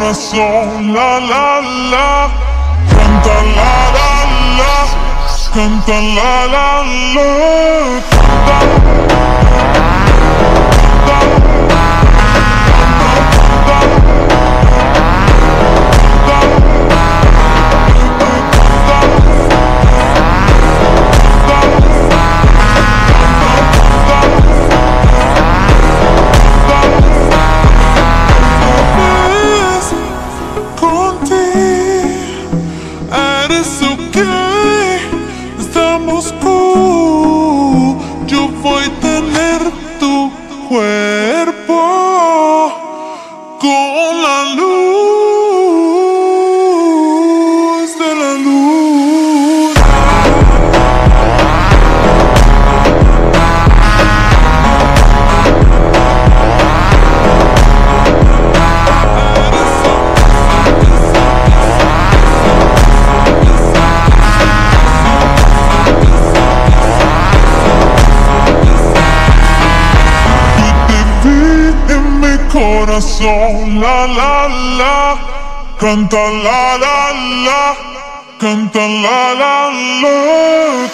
corazón, la la la, canta la la la, canta la la la, yo voy a tener tu cuerpo con la luz de la luna. Corazón, la la la, canta la la la, canta la la la,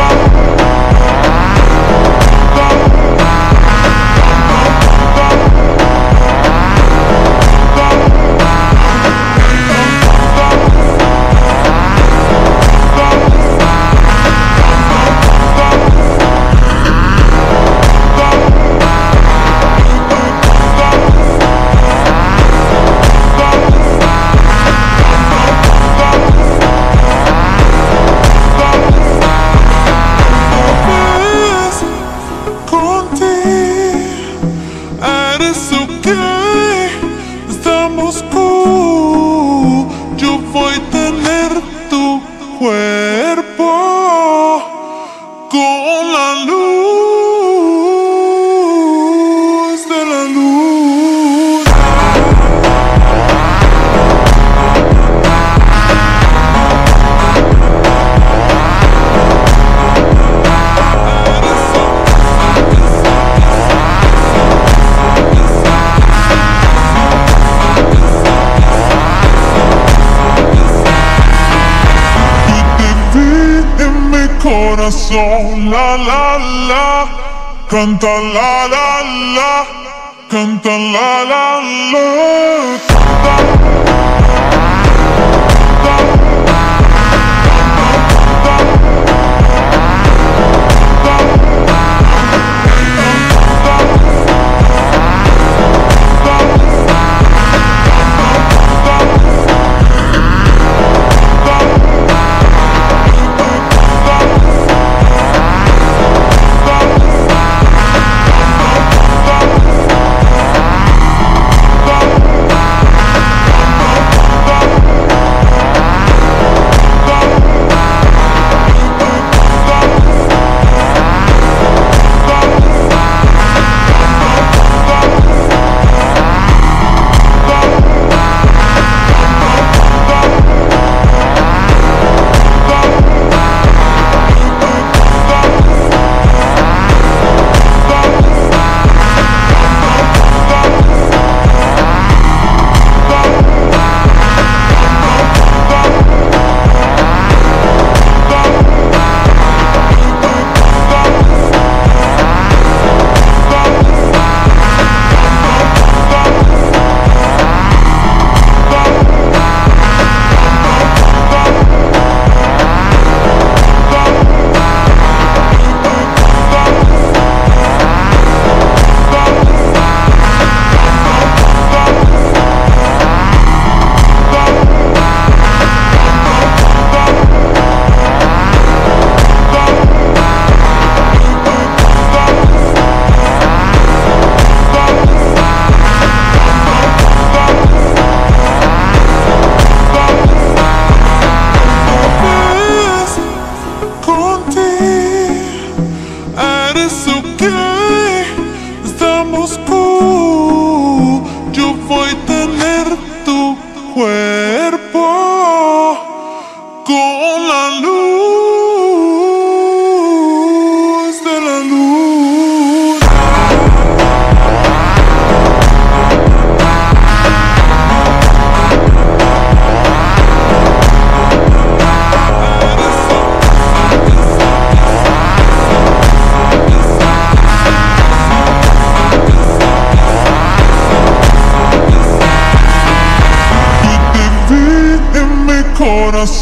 yo voy a tener tu cuerpo con la luz de la luna. Corazón, la la la, canta la la la, canta la la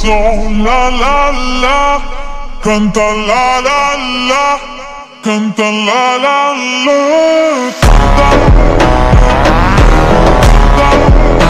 corazón, la la la. Canta la la la, canta la la la. Canta, canta,